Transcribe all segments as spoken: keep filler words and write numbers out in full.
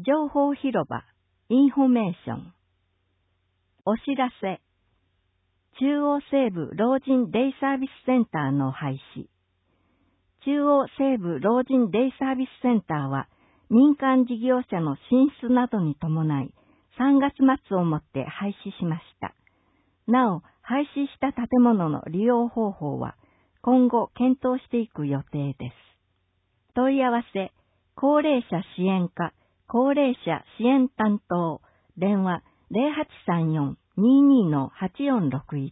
情報広場、インフォメーション。お知らせ。中央西部老人デイサービスセンターの廃止。中央西部老人デイサービスセンターは、民間事業者の進出などに伴い、さんがつ末をもって廃止しました。なお、廃止した建物の利用方法は、今後検討していく予定です。問い合わせ、高齢者支援課、高齢者支援担当、電話 ゼロはちさんよん にーにー はちよんろくいち。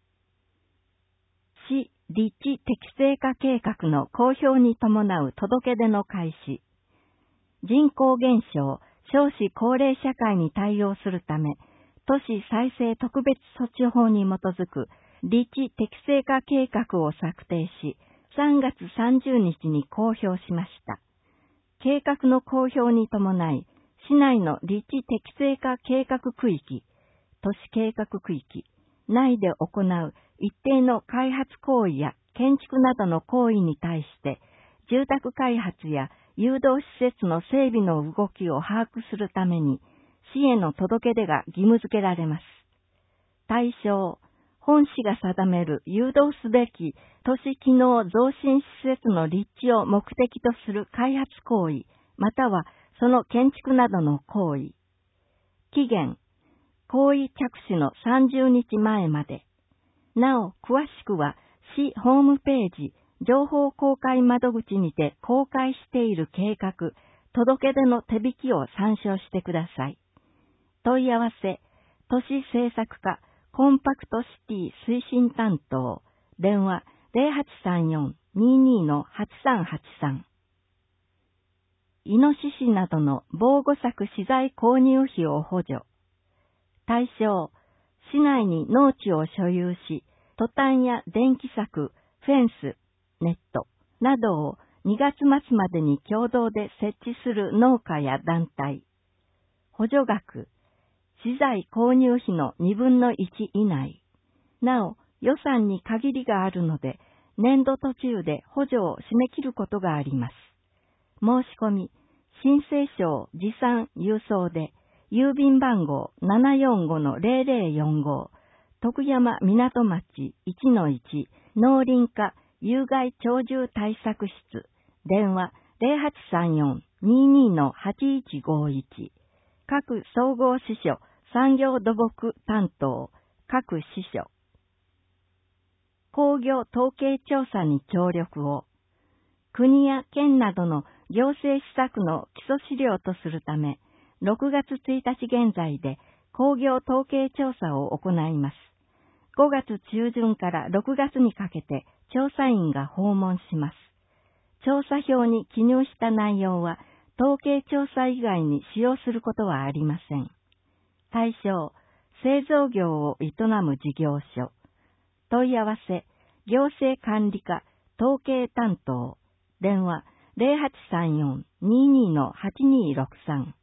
市立地適正化計画の公表に伴う届け出の開始。人口減少、少子高齢社会に対応するため、都市再生特別措置法に基づく立地適正化計画を策定し、さんがつさんじゅうにちに公表しました。計画の公表に伴い、市内の立地適正化計画区域、都市計画区域内で行う一定の開発行為や建築などの行為に対して、住宅開発や誘導施設の整備の動きを把握するために、市への届け出が義務付けられます。対象、本市が定める誘導すべき都市機能増進施設の立地を目的とする開発行為、またはその建築などの行為。期限、行為着手のさんじゅうにちまえまで。なお、詳しくは市ホームページ、情報公開窓口にて公開している計画、届け出の手引きを参照してください。問い合わせ、都市政策課、コンパクトシティ推進担当、電話 ゼロはちさんよん にーにー はちさんはちさん。イノシシなどの防護柵資材購入費を補助。対象、市内に農地を所有し、トタンや電気柵、フェンス、ネットなどをにがつ末までに共同で設置する農家や団体。補助額、資材購入費のにぶんのいち以内。なお、予算に限りがあるので、年度途中で補助を締め切ることがあります。申し込み、申請書持参郵送で、郵便番号 ななよんごのゼロゼロよんご、徳山港町 いちのいち 農林課有害鳥獣対策室、電話 ゼロはちさんよん にーにー はちいちごいち、各総合支所産業土木担当、各支所。工業統計調査に協力を、国や県などの行政施策の基礎資料とするため、ろくがつついたち現在で工業統計調査を行います。ごがつちゅうじゅんからろくがつにかけて調査員が訪問します。調査票に記入した内容は、統計調査以外に使用することはありません。対象、製造業を営む事業所。問い合わせ、行政管理課、統計担当、電話 ゼロはちさんよん にーにー はちにーろくさん。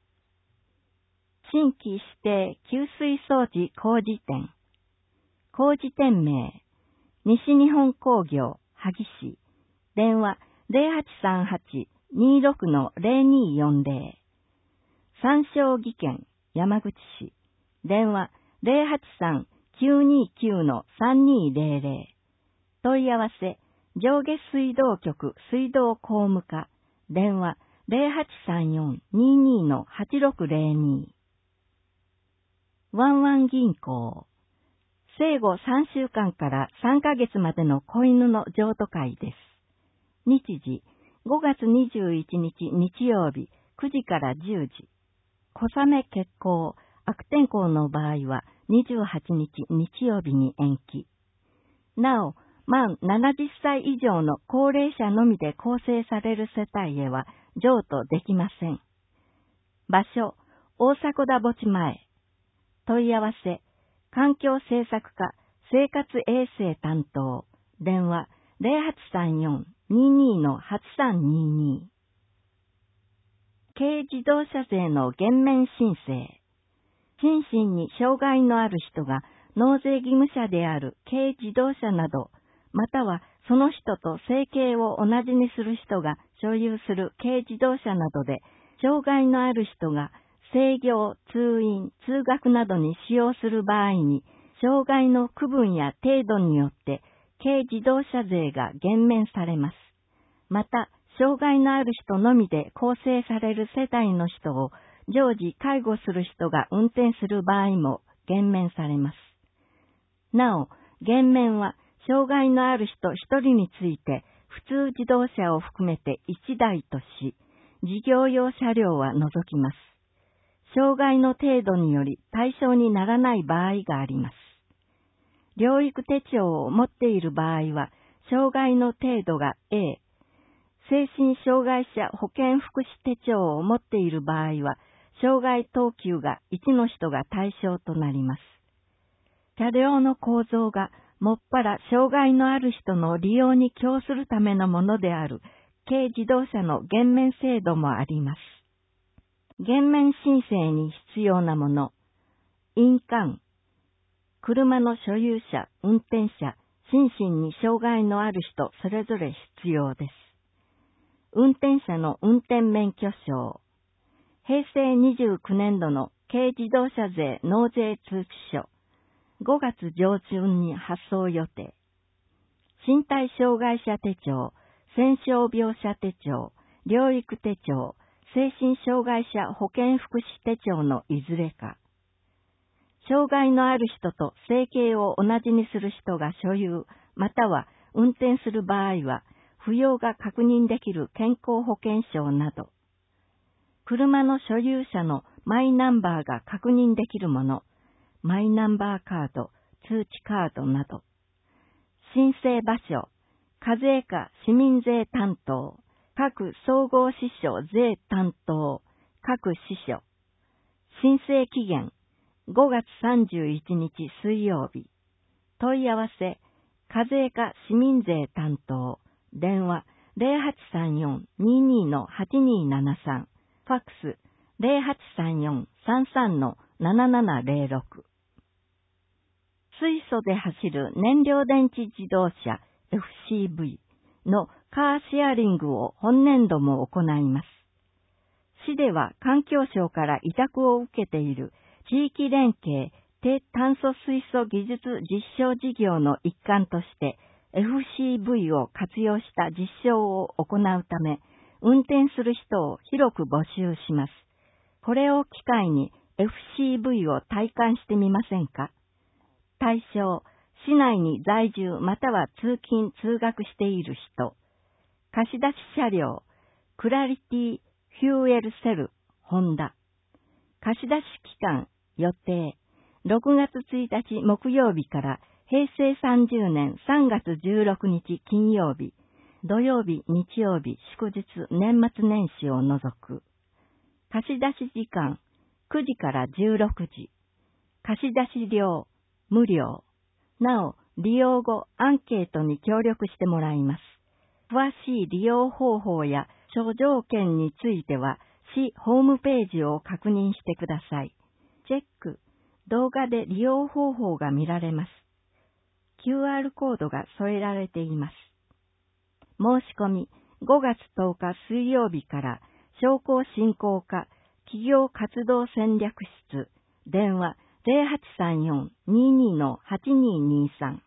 新規指定給水装置工事店。工事店名、西日本工業、萩市。電話 ゼロはちさんはち にーろくのゼロにーよんゼロ。三正技研、山口市。電話 ゼロはちさん きゅうにーきゅうのさんにーゼロゼロ。問い合わせ、上下水道局水道工務課。電話 ゼロはちさんよん にーにー はちろくゼロに。ワンワン銀行。生後さんしゅうかんからさんかげつまでの子犬の譲渡会です。日時、ごがつにじゅういちにち日曜日くじからじゅうじ。小雨欠航、悪天候の場合はにじゅうはちにち日曜日に延期。なお、満ななじゅっさい以上の高齢者のみで構成される世帯へは譲渡できません。場所、大迫田墓地前。問い合わせ、環境政策課生活衛生担当、電話 ゼロはちさんよん にーにー はちさんにーにー。軽自動車税の減免申請。心身に障害のある人が納税義務者である軽自動車など、またはその人と生計を同じにする人が所有する軽自動車などで障害のある人が制御、通院、通学などに使用する場合に、障害の区分や程度によって軽自動車税が減免されます。また、障害のある人のみで構成される世帯の人を常時介護する人が運転する場合も減免されます。なお、減免は障害のある人一人について普通自動車を含めて一台とし、事業用車両は除きます。障害の程度により対象にならない場合があります。療育手帳を持っている場合は、障害の程度が A、精神障害者保健福祉手帳を持っている場合は、障害等級がいちの人が対象となります。車両の構造がもっぱら障害のある人の利用に供するためのものである軽自動車の減免制度もあります。減免申請に必要なもの、印鑑、車の所有者、運転者、心身に障害のある人それぞれ必要です。運転者の運転免許証、へいせいにじゅうきゅうねんどの軽自動車税納税通知書、ごがつ上旬に発送予定。身体障害者手帳、戦傷病者手帳、療育手帳、精神障害者保健福祉手帳のいずれか。障害のある人と生計を同じにする人が所有、または運転する場合は、扶養が確認できる健康保険証など、車の所有者のマイナンバーが確認できるもの、マイナンバーカード、通知カードなど、申請場所、課税課市民税担当、各総合支所税担当、各支所、申請期限、ごがつさんじゅういちにち水曜日、問い合わせ、課税課市民税担当、電話 ゼロはちさんよん にーにー のはちにーななさん、ファックス ゼロはちさんよん さんさん のななななゼロろく。水素で走る燃料電池自動車 エフシーブイ のカーシェアリングを本年度も行います。市では環境省から委託を受けている地域連携低炭素水素技術実証事業の一環として エフシーブイ を活用した実証を行うため、運転する人を広く募集します。これを機会に エフシーブイ を体感してみませんか？対象、市内に在住または通勤・通学している人。貸し出し車両、クラリティ・フューエルセル、ホンダ。貸し出し期間、予定。ろくがつついたち木曜日からへいせいさんじゅうねんさんがつじゅうろくにち金曜日、土曜日、日曜日、祝日、年末年始を除く。貸し出し時間、くじからじゅうろくじ。貸し出し料、無料。なお、利用後、アンケートに協力してもらいます。詳しい利用方法や諸条件については、市ホームページを確認してください。チェック。動画で利用方法が見られます。キューアール コードが添えられています。申し込み、ごがつとおか水曜日から、商工振興課企業活動戦略室、電話ゼロはちさんよん にーにー のはちにーにーさん。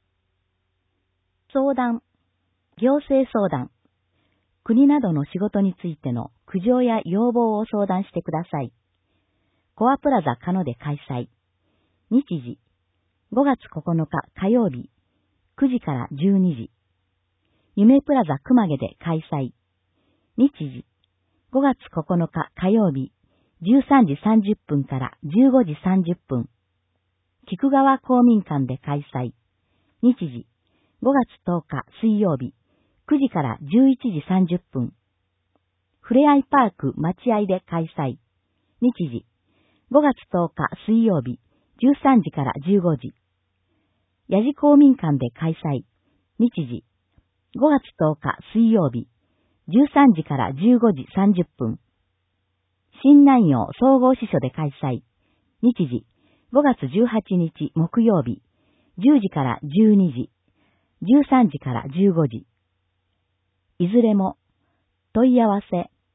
相談、行政相談、国などの仕事についての苦情や要望を相談してください。コアプラザカノで開催。日時、ごがつここのか火曜日、くじからじゅうにじ。夢プラザ熊毛で開催。日時、ごがつここのか火曜日、じゅうさんじさんじゅっぷんからじゅうごじさんじゅっぷん。菊川公民館で開催。日時、ごがつとおか水曜日、くじからじゅういちじさんじゅっぷん。ふれあいパーク待合で開催。日時、ごがつとおか水曜日、じゅうさんじからじゅうごじ。八路公民館で開催。日時、ごがつとおか水曜日、じゅうさんじからじゅうごじさんじゅっぷん。新南陽総合支所で開催。日時、ごがつじゅうはちにち木曜日、じゅうじからじゅうにじ、じゅうさんじからじゅうごじ。いずれも、問い合わせ、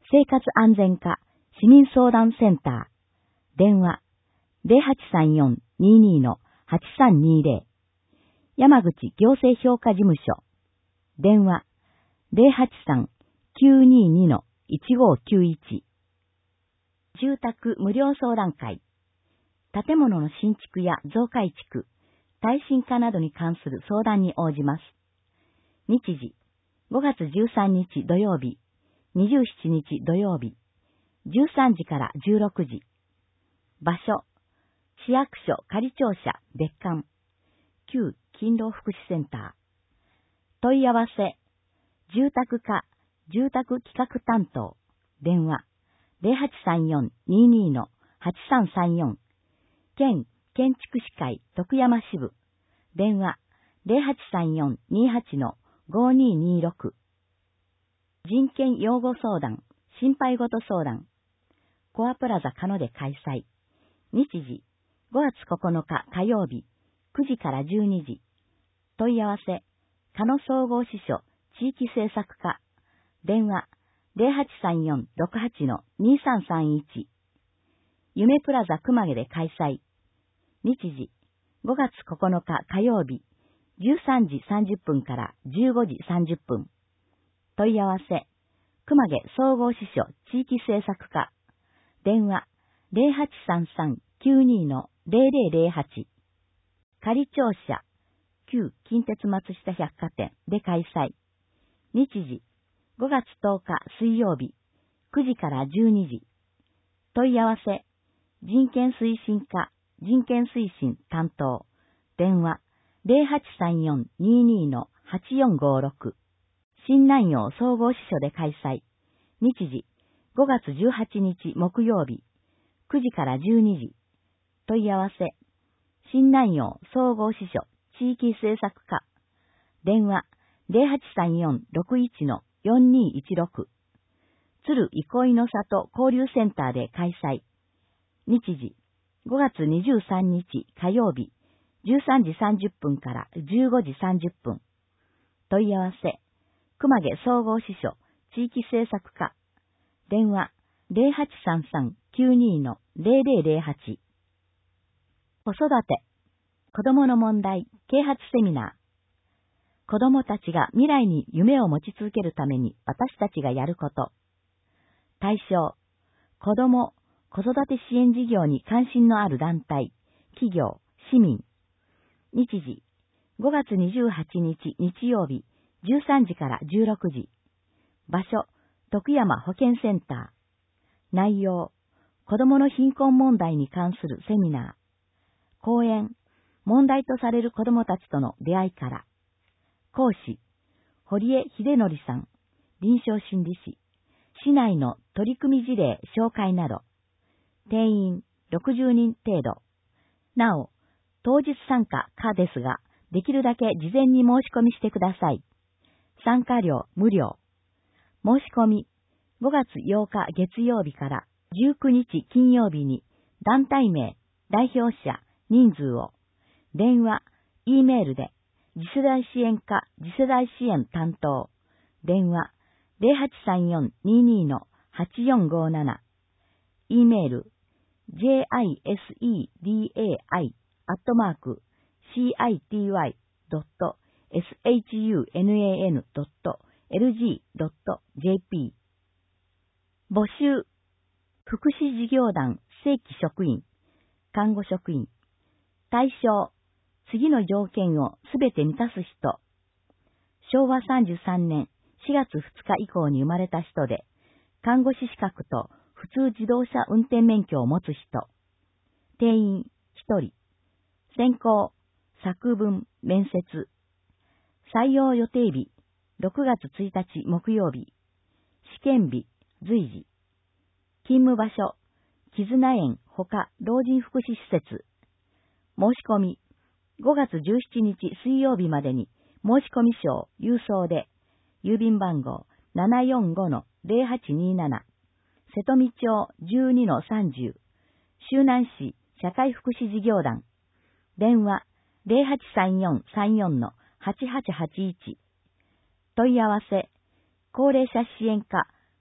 生活安全課市民相談センター、電話 ゼロはちさんよん にーにー はちさんにーぜろ、山口行政評価事務所、電話 ゼロはちさん きゅうにーにー いちごきゅういち、住宅無料相談会、建物の新築や増改築、耐震化などに関する相談に応じます。日時、ごがつじゅうさんにち土曜日、にじゅうしちにち土曜日、じゅうさんじからじゅうろくじ。場所、市役所仮庁舎別館、旧勤労福祉センター。問い合わせ、住宅課、住宅企画担当、電話、ゼロはちさんよん にーにー はちさんさんよん、県建築士会徳山支部、電話、ゼロはちさんよん にーはち ごにーにーろく。人権擁護相談、心配事相談、コアプラザ鹿野で開催。日時、ごがつここのか火曜日、くじからじゅうにじ。問い合わせ、鹿野総合支所地域政策課、電話、ゼロはちさんよん ろくはち にーさんさんいち。夢プラザ熊毛で開催。日時、ごがつここのか火曜日、じゅうさんじさんじゅっぷんからじゅうごじさんじゅっぷん。問い合わせ、熊毛総合支所地域政策課、電話、ゼロはちさんさん きゅうにー ゼロゼロゼロはち。仮庁舎、旧近鉄松下百貨店で開催。日時、ごがつとおか水曜日、くじからじゅうにじ。問い合わせ、人権推進課、人権推進担当、電話、ゼロはちさんよん にーにー はちよんごろく。新南陽総合支所で開催。日時、ごがつじゅうはちにち木曜日、くじからじゅうにじ。問い合わせ、新南陽総合支所地域政策課、電話、ゼロはちさんよん ろくいち よんにーいちろく。鶴憩いの里交流センターで開催。日時、ごがつにじゅうさんにち火曜日、じゅうさんじさんじゅっぷんからじゅうごじさんじゅっぷん。問い合わせ、熊毛総合支所地域政策課、電話、ゼロはちさんさん きゅうにー ゼロゼロゼロはち。子育て、子供の問題啓発セミナー。子供たちが未来に夢を持ち続けるために私たちがやること。対象、子供、子育て支援事業に関心のある団体、企業、市民。日時、ごがつにじゅうはちにち日曜日、じゅうさんじからじゅうろくじ。場所、徳山保健センター。内容、子供の貧困問題に関するセミナー。講演、問題とされる子供たちとの出会いから。講師、堀江秀則さん、臨床心理士。市内の取り組み事例紹介など。定員ろくじゅうにん程度。なお、当日参加可ですが、できるだけ事前に申し込みしてください。参加料無料。申し込み、ごがつようか月曜日からじゅうくにち金曜日に団体名、代表者、人数を、電話、Eメールで、次世代支援課次世代支援担当、電話、ゼロはちさんよん にーにー はちよんごなな、Eメール、ジェイアイエスイーディーエーアイ アットマーク シーアイティーワイ ドット エスエイチユーエヌエーエヌ ドット エルジー ドット ジェーピー。募集、福祉事業団正規職員、看護職員。対象、次の条件をすべて満たす人。しょうわさんじゅうさんねんしがつふつか以降に生まれた人で、看護師資格と普通自動車運転免許を持つ人。定員ひとり。選考、作文、面接。採用予定日、ろくがつついたち木曜日。試験日、随時。勤務場所、絆園ほか老人福祉施設。申し込み、ごがつじゅうしちにち水曜日までに申し込み書を郵送で、郵便番号 ななよんごのゼロはちにーなな、瀬戸見町 じゅうにのさんじゅう、周南市社会福祉事業団、電話 ゼロはちさんよんさんよんのはちはちはちいち、問い合わせ、高齢者支援課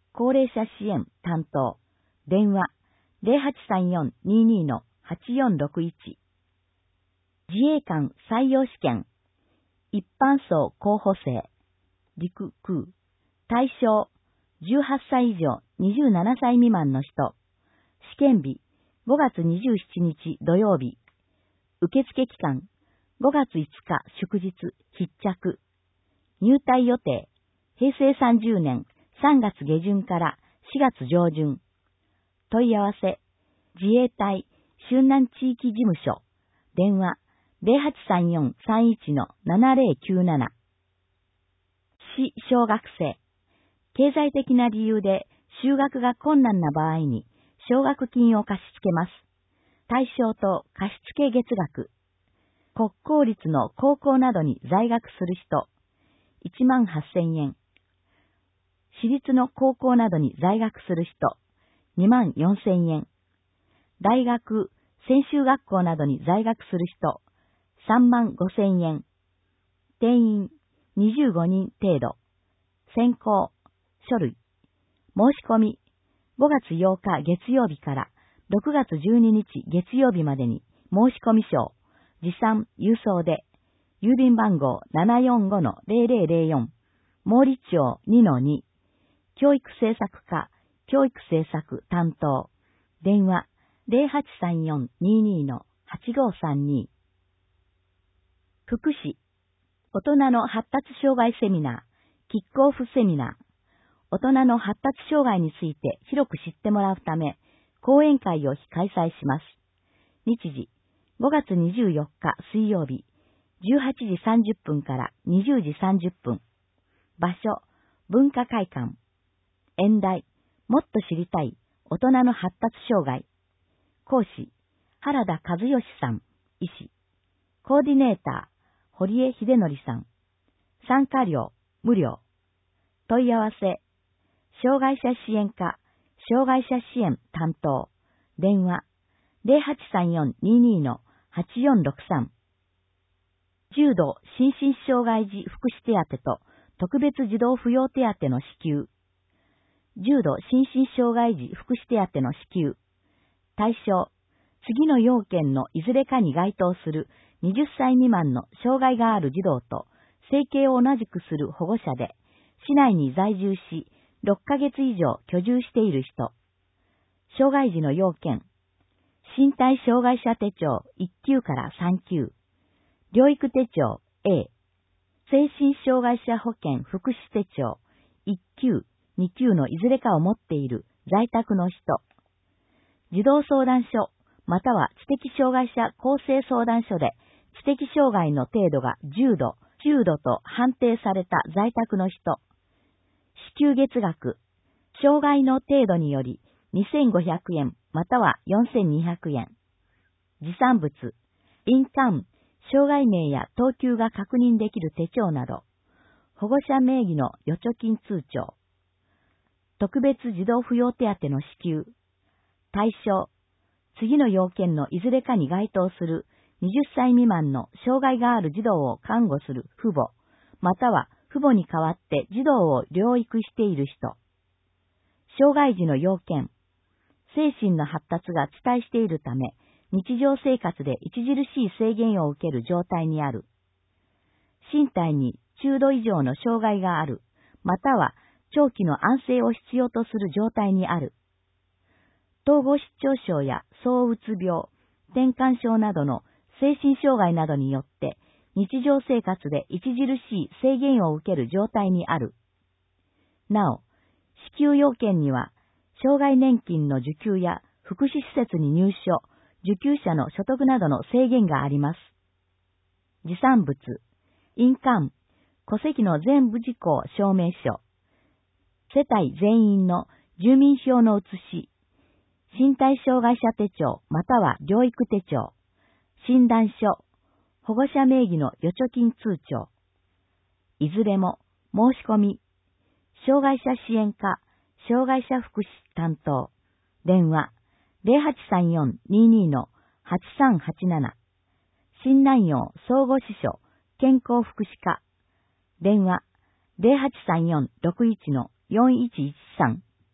高齢者支援担当、電話 ゼロはちさんよん にーにー はちよんろくいち。自衛官採用試験、一般層候補生、陸空、対象、じゅうはっさい以上にじゅうななさい未満の人、試験日、ごがつにじゅうしちにち土曜日、受付期間、ごがついつか祝日、必着、入隊予定、へいせいさんじゅうねんさんがつげじゅんからしがつじょうじゅん、問い合わせ、自衛隊、春南地域事務所、電話、ゼロはちさんよん さんいち ななゼロきゅうなな。市小学生、経済的な理由で就学が困難な場合に奨学金を貸し付けます。対象と貸付月額、国公立の高校などに在学する人、いちまんはっせんえん。私立の高校などに在学する人、にまんよんせんえん。大学、専修学校などに在学する人、さんまんごせんえん。定員、にじゅうごにん程度。選考、書類。申し込み、ごがつようか月曜日からろくがつじゅうににち月曜日までに申し込み書を持参郵送で、郵便番号 ななよんごのゼロゼロゼロよん、毛利町 にのに、教育政策課、教育政策担当、電話 ゼロはちさんよん にーにー はちごさんに。福祉、大人の発達障害セミナー、キックオフセミナー、大人の発達障害について広く知ってもらうため、講演会を開催します。日時、ごがつにじゅうよっか水曜日、じゅうはちじさんじゅっぷんからにじゅうじさんじゅっぷん。場所、文化会館。演題、もっと知りたい、大人の発達障害。講師、原田和義さん、医師。コーディネーター、堀江秀則さん。参加料、無料。問い合わせ、障害者支援課、障害者支援担当、電話、ゼロはちさんよん にーにー はちよんろくさん。重度心身障害児福祉手当と特別児童扶養手当の支給。重度心身障害児福祉手当の支給。対象、次の要件のいずれかに該当するはたち未満の障害がある児童と生計を同じくする保護者で、市内に在住し、ろっかげつ以上居住している人。障害児の要件。身体障害者手帳いっきゅうからさんきゅう。療育手帳 A。精神障害者保険福祉手帳いっきゅう、にきゅうのいずれかを持っている在宅の人。児童相談所または知的障害者更生相談所で知的障害の程度が重度、中度と判定された在宅の人。支給月額、障害の程度によりにせんごひゃくえんまたはよんせんにひゃくえん。持参物、印鑑、障害名や等級が確認できる手帳など、保護者名義の預貯金通帳。特別児童扶養手当の支給。対象、次の要件のいずれかに該当するはたち未満の障害がある児童を看護する父母、または父母に代わって児童を療育している人。障害児の要件。精神の発達が遅滞しているため、日常生活で著しい制限を受ける状態にある。身体に中度以上の障害がある、または長期の安静を必要とする状態にある。統合失調症や躁うつ病、転換症などの精神障害などによって日常生活で著しい制限を受ける状態にある。なお、支給要件には、障害年金の受給や福祉施設に入所、受給者の所得などの制限があります。持参物、印鑑、戸籍の全部事項証明書、世帯全員の住民票の写し、身体障害者手帳または療育手帳、診断書、保護者名義の預貯金通帳。いずれも申し込み、障害者支援課、障害者福祉担当、電話ゼロはちさんよん にーにー はちさんはちなな、新南陽総合支所健康福祉課、電話ゼロはちさんよん ろくいち よんいちいちさん。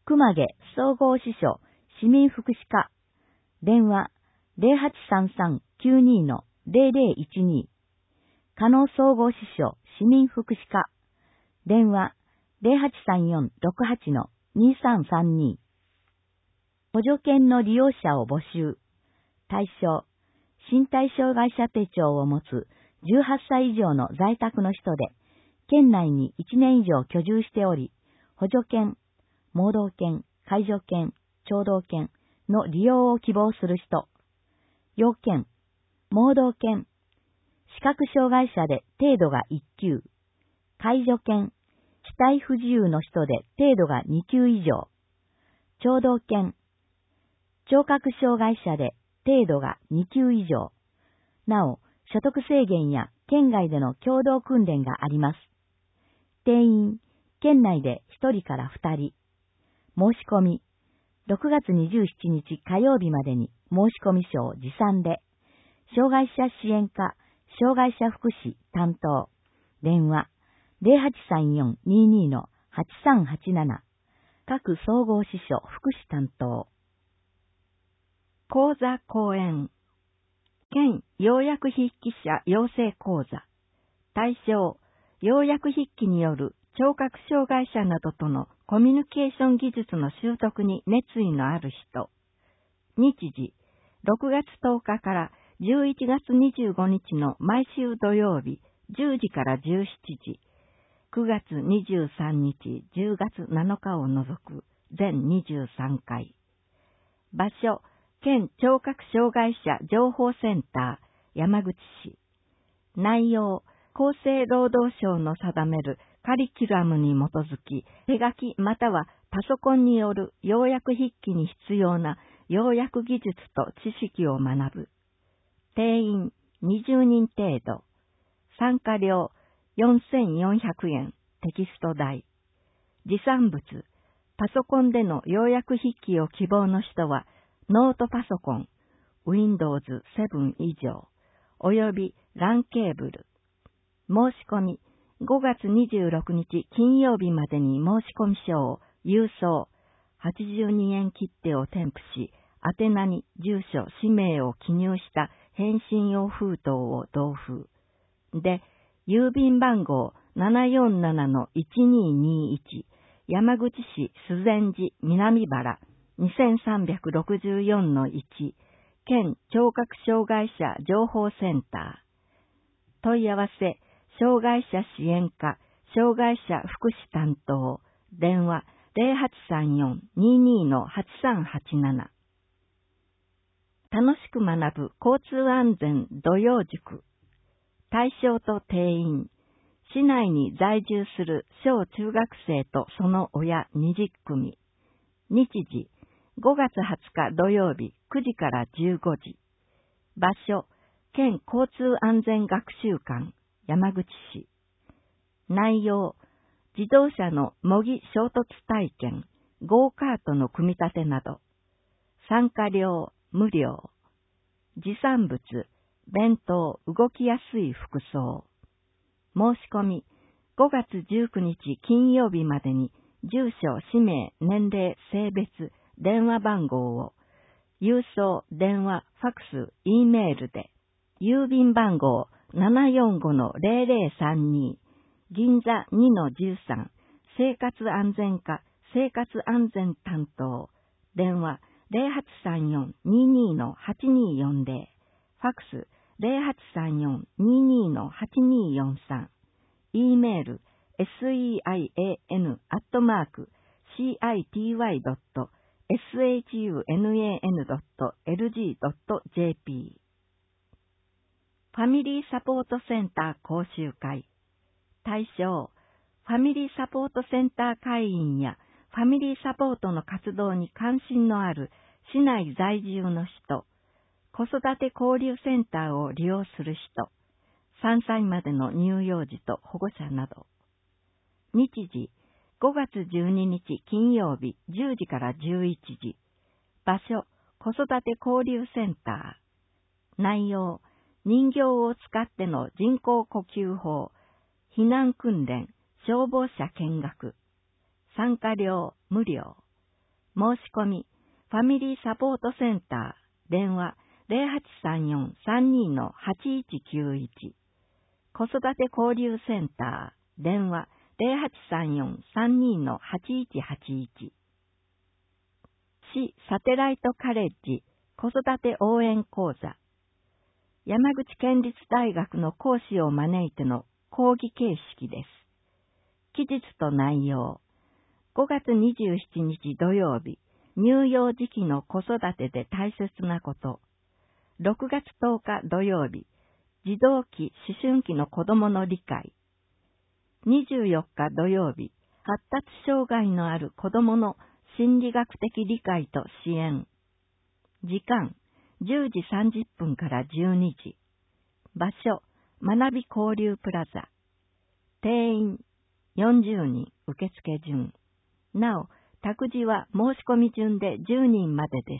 熊毛総合支所市民福祉課、電話 ゼロはちさんさんきゅうに ゼロゼロいちに、加納総合支所市民福祉課、電話 ゼロはちさんよんろくはち にさんさんに。補助犬の利用者を募集。対象、身体障害者手帳を持つじゅうはっさい以上の在宅の人で、県内にいちねん以上居住しており、補助犬、盲導犬、介助犬、聴導犬の利用を希望する人。要件、盲導犬、視覚障害者で程度がいっきゅう、介助犬、肢体不自由の人で程度がにきゅう以上、聴導犬、聴覚障害者で程度がにきゅう以上。なお、所得制限や県外での共同訓練があります。定員、県内でひとりからふたり。申し込み、ろくがつにじゅうしちにち火曜日までに申し込み書を持参で、障害者支援課、障害者福祉担当、電話ゼロはちさんよんににのはちさんはちなな、各総合支所福祉担当。 講座講演。県要約筆記者養成講座。対象、要約筆記による聴覚障害者などとのコミュニケーション技術の習得に熱意のある人。日時、ろくがつとおかからじゅういちがつにじゅうごにちの毎週土曜日じゅうじからじゅうしちじ、くがつにじゅうさんにち、じゅうがつなのかを除く全にじゅうさんかい。場所、県聴覚障害者情報センター、山口市。内容、厚生労働省の定めるカリキュラムに基づき、手書きまたはパソコンによる要約筆記に必要な要約技術と知識を学ぶ。定員にじゅうにん程度。参加料よんせんよんひゃくえん、テキスト代。持参物、パソコンでの要約筆記を希望の人は、ノートパソコン、ウィンドウズセブン 以上、および ラン ケーブル。申し込み、ごがつにじゅうろくにち金曜日までに申し込み書を郵送、はちじゅうにえん切手を添付し、宛名に住所、氏名を記入した返信用封筒を同封。で、郵便番号 ななよんななのいちににいち、山口市須善寺南原 にせんさんびゃくろくじゅうよんのいち、県聴覚障害者情報センター。問い合わせ、障害者支援課、障害者福祉担当、電話ゼロはちさんよんににのはちさんはちなな。楽しく学ぶ交通安全土曜塾。対象と定員。市内に在住する小中学生とその親にじゅっくみ。日時、ごがつはつか土曜日くじからじゅうごじ。場所、県交通安全学習館、山口市。内容、自動車の模擬衝突体験、ゴーカートの組み立てなど。参加料、無料。持参物、弁当、動きやすい服装。申し込み、ごがつじゅうくにち金曜日までに、住所、氏名、年齢、性別、電話番号を、郵送、電話、ファクス、Eメールで、郵便番号 ななよんごのゼロゼロさんに、銀座 にのじゅうさん、生活安全課、生活安全担当、電話ゼロはちさんよんににのはちによんゼロ、ファクスゼロはちさんよんににのはちによんさん、Eメール セイアン アットマーク シーアイティーワイ ドット エスエイチユーエヌエーエヌ ドット エルジー ドット ジェーピー。ファミリーサポートセンター講習会。対象、ファミリーサポートセンター会員やファミリーサポートの活動に関心のある市内在住の人、子育て交流センターを利用する人、さんさいまでの乳幼児と保護者など。日時、ごがつじゅうににち金曜日じゅうじからじゅういちじ。場所、子育て交流センター。内容、人形を使っての人工呼吸法、避難訓練、消防車見学。参加料無料。 申し込み、ファミリーサポートセンター、電話 ゼロはちさんよん さんに はちいちきゅういち、子育て交流センター、電話 ゼロはちさんよん さんに はちいちはちいち、市サテライトカレッジ子育て応援講座、山口県立大学の講師を招いての講義形式です。期日と内容、ごがつにじゅうしちにち土曜日、乳幼児期の子育てで大切なこと。ろくがつとおか土曜日、児童期、思春期の子供の理解。にじゅうよっか土曜日、発達障害のある子供の心理学的理解と支援。時間、じゅうじさんじゅっぷんからじゅうにじ。場所、学び交流プラザ。定員、よんじゅうにん、受付順。なお、託児は申し込み順でじゅうにんまでです。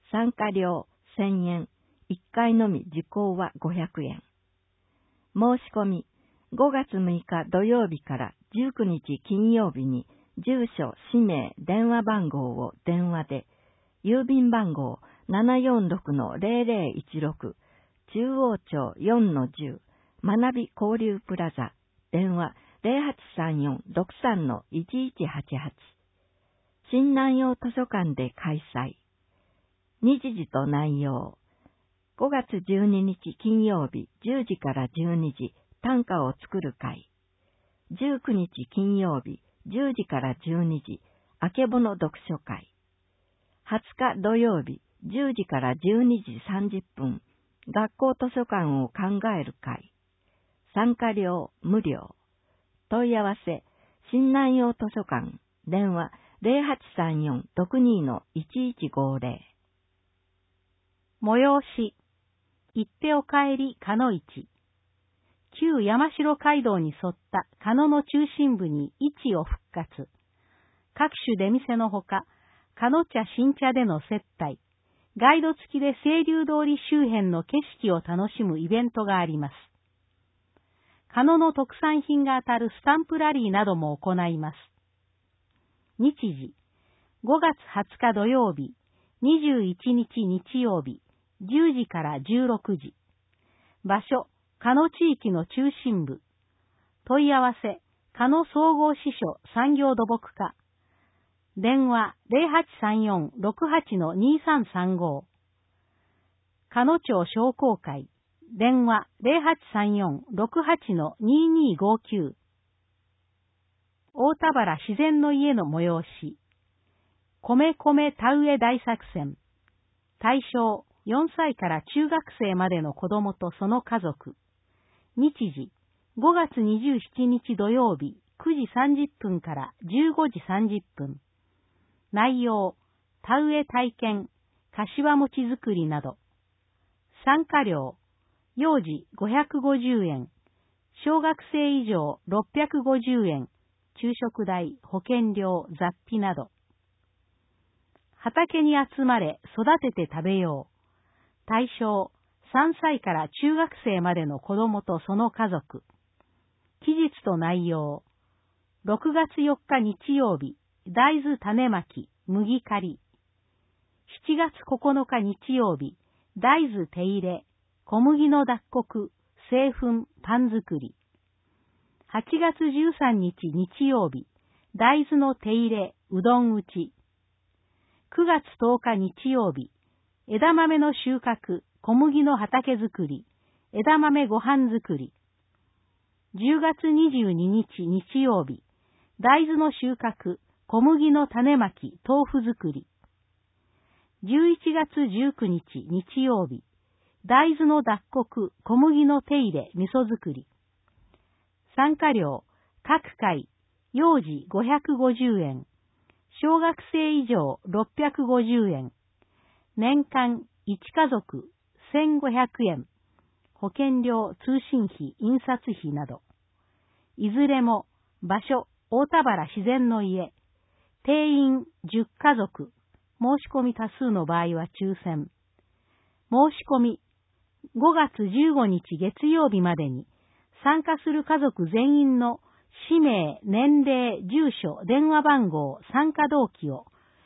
参加料せんえん、いっかいのみ受講はごひゃくえん。申し込み、ごがつむいか土曜日からじゅうくにち金曜日に住所、氏名、電話番号を電話で、郵便番号 ななよんろくのゼロゼロいちろく、中央町 よんのじゅう、学び交流プラザ、電話ゼロはちさんよん ろくさんのいちいちはちはち。新南陽図書館で開催。日時と内容。ごがつじゅうににち金曜日じゅうじからじゅうにじ、短歌を作る会。じゅうくにち金曜日じゅうじからじゅうにじ、あけぼの読書会。はつか土曜日じゅうじからじゅうにじさんじゅっぷん、学校図書館を考える会。参加料無料。問い合わせ、新南陽図書館、電話ゼロはちさんよん ろくにのいちいちごゼロ。 催し、行ってお帰りかの市。旧山城街道に沿った鹿野の中心部に市を復活。各種出店のほか、鹿野茶新茶での接待、ガイド付きで清流通り周辺の景色を楽しむイベントがあります。鹿野の特産品が当たるスタンプラリーなども行います。日時、ごがつはつか土曜日、にじゅういちにち日曜日、じゅうじからじゅうろくじ。場所、鹿野地域の中心部。問い合わせ、鹿野総合支所産業土木課。電話ゼロはちさんよん ろくはちのにさんさんご。鹿野町商工会。電話ゼロはちさんよん ろくはちのににごきゅう。大田原自然の家の催し。米米田植え大作戦。対象よんさいから中学生までの子供とその家族。日時ごがつにじゅうしちにち土曜日くじさんじゅっぷんからじゅうごじさんじゅっぷん。内容、田植え体験、柏餅作りなど。参加料、幼児ごひゃくごじゅうえん、小学生以上ろっぴゃくごじゅうえん、昼食代、保険料、雑費など。畑に集まれ、育てて食べよう。対象、さんさいから中学生までの子供とその家族。期日と内容。ろくがつよっか日曜日、大豆種まき、麦刈り。しちがつここのか日曜日、大豆手入れ、小麦の脱穀、製粉、パン作り。はちがつじゅうさんにち日曜日、大豆の手入れ、うどん打ち。くがつとおか日曜日、枝豆の収穫、小麦の畑作り、枝豆ご飯作り。じゅうがつにじゅうににち日曜日、大豆の収穫、小麦の種まき、豆腐作り。じゅういちがつじゅうくにち日曜日、大豆の脱穀、小麦の手入れ、味噌作り。参加料、各回、幼児ごひゃくごじゅうえん、小学生以上ろっぴゃくごじゅうえん、年間いちかぞくせんごひゃくえん、保険料、通信費、印刷費など。いずれも、場所、大田原自然の家、定員じゅっかぞく、申し込み多数の場合は抽選。申し込み、ごがつじゅうごにち月曜日までに、参加する家族全員の氏名、年齢、住所、電話番号、参加動機を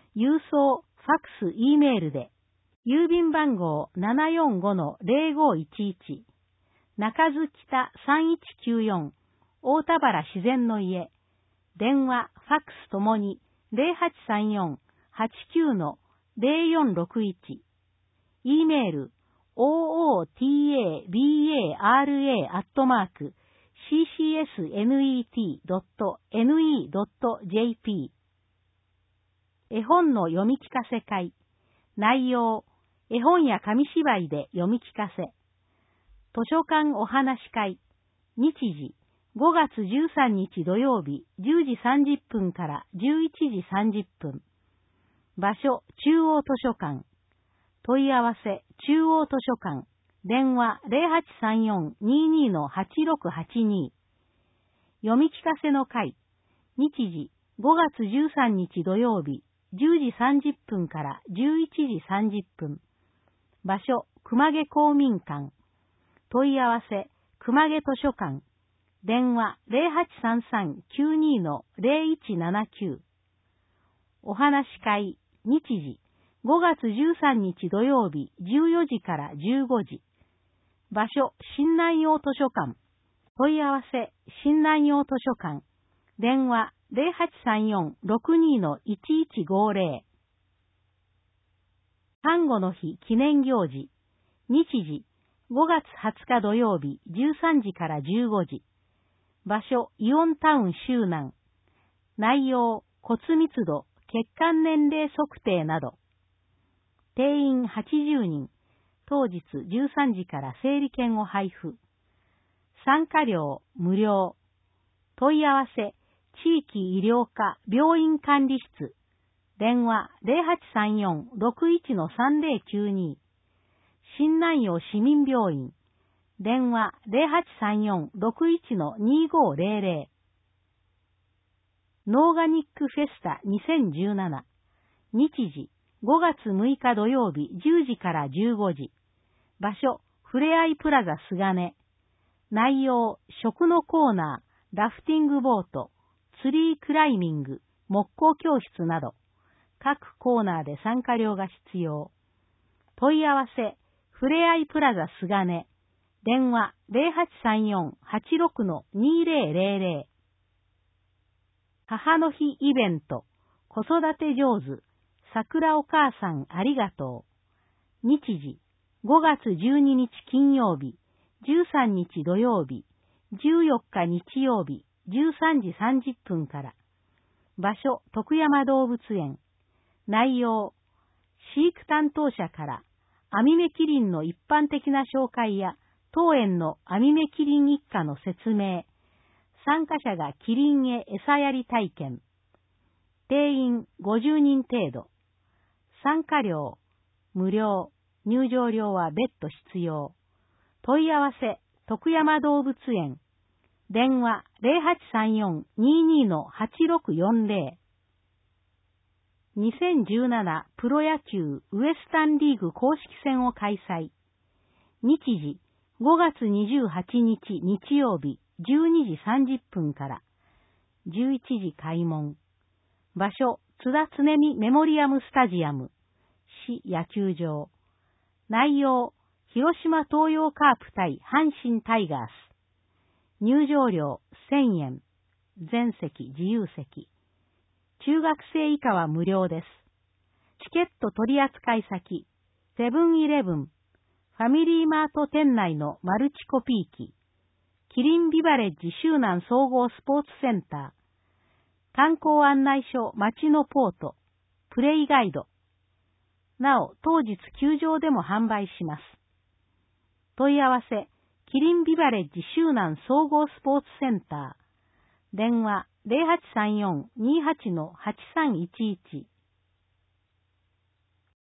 郵送、ファックス、E メールで、郵便番号 ななよんごのぜろごいちいち、中津北さんいちきゅうよん、大田原自然の家、電話、ファックスともに ゼロはちさんよん はちきゅうのぜろよんろくいち、E メール、オーオーティーエービーエーアールエー アットマーク シーシーエスネットドットネットドットジェーピー。絵本の読み聞かせ会。内容、絵本や紙芝居で読み聞かせ。図書館お話会。日時、ごがつじゅうさんにち土曜日じゅうじさんじゅっぷんからじゅういちじさんじゅっぷん。場所、中央図書館。問い合わせ、中央図書館。電話 ゼロはちさんよん にーにーのはちろくはちに。読み聞かせの会。日時、ごがつじゅうさんにち土曜日じゅうじさんじゅっぷんからじゅういちじさんじゅっぷん。場所、熊毛公民館。問い合わせ、熊毛図書館。電話 ゼロはちさんさんきゅうにーのぜろいちななきゅう。お話会。日時、ごがつじゅうさんにち土曜日じゅうよじからじゅうごじ。場所、新南陽図書館。問い合わせ、新南陽図書館。電話、ゼロはちさんよん ろくにーのいちいちごぜろ。端午の日記念行事。日時、ごがつはつか土曜日じゅうさんじからじゅうごじ。場所、イオンタウン周南。内容、骨密度、血管年齢測定など。定員はちじゅうにん。当日じゅうさんじから整理券を配布。参加料無料。問い合わせ、地域医療課病院管理室。電話 ゼロはちさんよん ろくいちのさんぜろきゅうに。新南陽市民病院。電話 ゼロはちさんよん ろくいちのにごぜろぜろ。ノーガニックフェスタにせんじゅうなな。日時、ごがつむいか土曜日じゅうじからじゅうごじ。場所、ふれあいプラザすがね。内容、食のコーナー、ラフティングボート、ツリークライミング、木工教室など、各コーナーで参加料が必要。問い合わせ、ふれあいプラザすがね。電話ゼロはちさんよん はちろくのにぜろぜろぜろ。母の日イベント、子育て上手、桜お母さんありがとう。日時、ごがつじゅうににち金曜日、じゅうさんにち土曜日、じゅうよっか日曜日、じゅうさんじさんじゅっぷんから。場所、徳山動物園。内容、飼育担当者からアミメキリンの一般的な紹介や当園のアミメキリン一家の説明。参加者がキリンへ餌やり体験。定員ごじゅうにん程度。参加料、無料。入場料は別途必要。問い合わせ、徳山動物園。電話ゼロはちさんよん にーにーのはちろくよんぜろ。にせんじゅうななプロ野球ウエスタンリーグ公式戦を開催。日時、ごがつにじゅうはちにち日曜日じゅうにじさんじゅっぷんから。じゅういちじ開門。場所、津田常美メモリアムスタジアム。市野球場。内容、広島東洋カープ対阪神タイガース。入場料せんえん。全席自由席。中学生以下は無料です。チケット取扱先、セブンイレブン、ファミリーマート店内のマルチコピー機、キリンビバレッジ周南総合スポーツセンター、観光案内所街のポート、プレイガイド。なお、当日球場でも販売します。問い合わせ、キリンビバレッジ周南総合スポーツセンター。電話ゼロはちさんよん にーはちのはちさんいちいち。